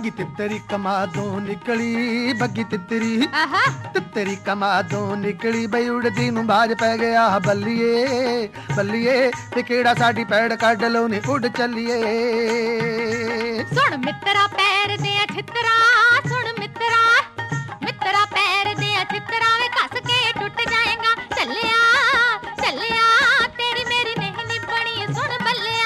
ਬੱਗੀ ਤਿੱਤਰੀ ਕਮਾਦੋਂ ਨਿਕਲੀ, ਬੱਗੀ ਤਿੱਤਰੀ ਤਿੱਤਰੀ ਕਮਾਦੋਂ ਨਿਕਲੀ, ਬਈ ਉੜਦੀ ਨੂੰ ਬਾਜ ਪੈ ਗਿਆ ਬੱਲੀਏ ਬੱਲੀਏ, ਤੇ ਕਿਹੜਾ ਸਾਡੀ ਪੈੜ ਕੱਢ ਲਓ ਨੀ ਉੱਡ ਚੱਲੀਏ। ਸੁਣ ਮਿੱਤਰਾ ਪੈਰ ਦੇ ਛਿੱਤਰਾ, ਸੁਣ ਮਿੱਤਰਾ ਮਿੱਤਰਾ ਪੈਰ ਦੇ ਛਿੱਤਰਾ, ਵੇ ਕੱਸ ਕੇ ਟੁੱਟ ਜਾਏਗਾ। ਚੱਲਿਆ ਚੱਲਿਆ ਤੇਰੀ ਮੇਰੀ ਨਹੀਂ ਨਿਭਣੀ, ਸੁਣ ਬੱਲਿਆ।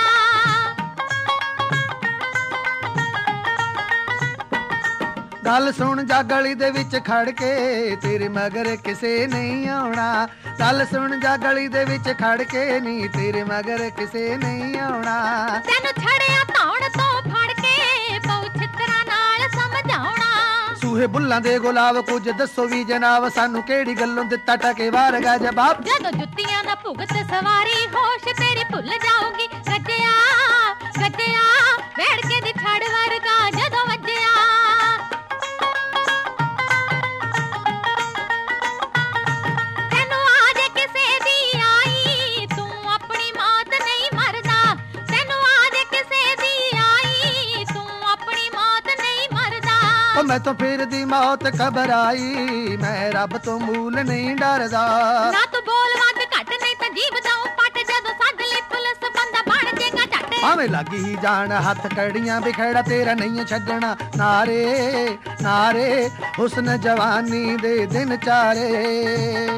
ਗੱਲ ਸੁਣ ਜਾ ਗਲੀ ਦੇ ਵਿੱਚ ਖੜ ਕੇ, ਤੇਰੇ ਮਗਰ ਕਿਸੇ ਨਹੀਂ ਆਉਣਾ। ਗੱਲ ਸੁਣ ਜਾ ਗਲੀ ਦੇ ਵਿੱਚ ਖੜ ਕੇ, ਨੀ ਤੇਰੇ ਮਗਰ ਕਿਸੇ ਨਹੀਂ ਆਉਣਾ। ਤੈਨੂੰ ਛੜਿਆ ਧੌਣ ਤੋਂ ਫੜ ਕੇ, ਪਊ ਛਿੱਤਰਾਂ ਨਾਲ ਸਮਝਾਉਣਾ। ਸੂਹੇ ਬੁੱਲਾਂ ਦੇ ਗੁਲਾਬ ਕੁਝ ਦੱਸੋ ਵੀ ਜਨਾਬ, ਸਾਨੂੰ ਕਿਹੜੀ ਗੱਲੋਂ ਦਿੱਤਾ ਟਕੇ ਵਾਰਗਾ ਜਵਾਬ। ਜਦੋਂ ਜੁੱਤੀਆਂ ਦਾ ਭੁਗਤ ਸਵਾਰੀ, ਹੋਸ਼ ਤੇਰੀ ਭੁੱਲ ਜਾਊਗੀ। ਗੱਜਿਆ ਗੱਜਿਆ ਵੇੜਕੇ ਦੀ ਛੜ ਵਰਗਾ ਜਦੋਂ ਵੱਜਿਆ। ਤੈਨੂੰ ਆਜ ਕਿਸੇ ਦੀ ਆਈ, ਤੂੰ ਆਪਣੀ ਮੌਤ ਨਹੀਂ ਮਰਦਾ। ਤੈਨੂੰ ਆਜ ਕਿਸੇ ਦੀ ਆਈ, ਤੂੰ ਆਪਣੀ ਮੌਤ ਨਹੀਂ ਮਰਦਾ। ਉਹ ਮੈਂ ਤਾਂ ਫਿਰ ਦੀ ਮੌਤ ਘਬਰਾਈ, ਮੈਂ ਰੱਬ ਤੋਂ ਮੂਲ ਨਹੀਂ ਡਰਦਾ। ਨਾ ਤੂੰ ਬੋਲ ਵੱਧ ਘੱਟ, ਨਹੀਂ ਤਾਂ ਜੀਭ ਜਾਊ ਪੱਟ। ਜਦੋਂ ਸੱਦ ਲਈ ਪੁਲਿਸ ਬੰਦਾ ਬਣ ਜਾਏਗਾ ਝੱਟ। ਭਾਵੇਂ ਲੱਗੀ ਜਾਣ ਹੱਥ ਕੜੀਆਂ, ਬਿਖੜਾ ਤੇਰਾ ਨਹੀਂ ਛੱਡਣਾ। ਨਾਰੇ ਨਾਰੇ ਹੁਸਨ ਜਵਾਨੀ ਦੇ ਦਿਨ ਚਾਰੇ।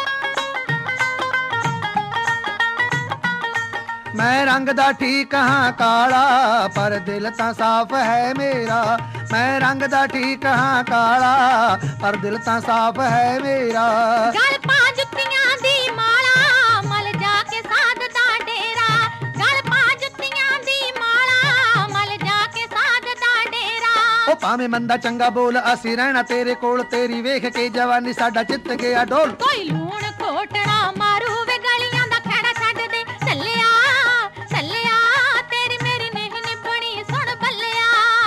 ਮੈਂ ਰੰਗ ਦਾ ਠੀਕ ਹਾਂ ਕਾਲਾ, ਪਰ ਦਿਲ ਤਾਂ ਸਾਫ਼ ਹੈ ਮੇਰਾ। ਮੈਂ ਰੰਗ ਦਾ ਠੀਕ ਹਾਂ ਕਾਲਾ, ਪਰ ਦਿਲ ਤਾਂ ਸਾਫ਼ ਹੈ ਮੇਰਾ। ਗਲ ਪਾ ਜੁੱਤੀਆਂ ਦੀ ਮਾਲਾ, ਮਲ ਜਾ ਕੇ ਸਾਧ ਦਾ ਡੇਰਾ। ਗਲ ਪਾ ਜੁੱਤੀਆਂ ਦੀ ਮਾਲਾ, ਮਲ ਜਾ ਕੇ ਸਾਧ ਦਾ ਡੇਰਾ। ਉਹ ਭਾਵੇਂ ਮੰਦਾ ਚੰਗਾ ਬੋਲ, ਅਸੀਂ ਰਹਿਣਾ ਤੇਰੇ ਕੋਲ। ਤੇਰੀ ਵੇਖ ਕੇ ਜਵਾਨੀ ਸਾਡਾ ਚਿੱਤ ਗਿਆ ਡੋਲ। ਕੋਈ ਲੂਣ ਘੋਟਣਾ ਮਾਰੂ ਵੇ ਗਲੀਆਂ ਦਾ ਖਹਿੜਾ ਛੱਡ ਦੇ। ਚੱਲਿਆ ਚੱਲਿਆ ਤੇਰੀ ਮੇਰੀ ਨਹੀਂ ਨਿਭਣੀ, ਸੁਣ ਬੱਲਿਆ।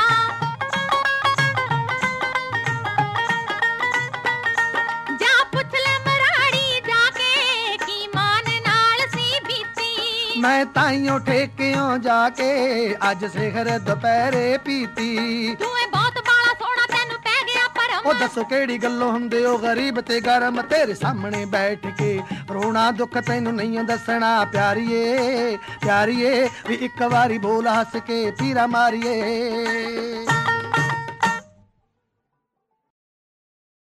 ਜਾ ਪੁੱਛ ਲੈ ਮਰਾੜੀ ਜਾ ਕੇ, ਕੀ ਮਾਨ ਨਾਲ ਸੀ ਬੀਤੀ। ਮੈਂ ਤਾਈਓ ਠੇਕਿਓਂ ਜਾ ਕੇ, ਅੱਜ ਸਿਖਰ ਦੁਪਹਿਰੇ ਪੀਤੀ। ਤੂੰ ਏ ਬਹੁਤ ਬਾਲਾ ਸੋਹਣਾ, ਤੈਨੂੰ ਪੈ ਗਿਆ ਭਰਮ। ਉਹ ਦੱਸੋ ਕਿਹੜੀ ਗੱਲੋਂ ਹੁੰਦੇ ਹੋ ਗਰੀਬ ਤੇ ਗਰਮ, ਤੇਰੇ ਸਾਹਮਣੇ ਬੈਠ ਕੇ ਰੋਣਾ ਦੁੱਖ ਤੈਨੂੰ ਨਹੀਂ ਦੱਸਣਾ। ਪਿਆਰੀਏ ਪਿਆਰੀਏ ਵੀ ਇੱਕ ਵਾਰੀ ਬੋਲ ਹੱਸ ਕੇ ਪੀਰਾ ਮਾਰੀਏ।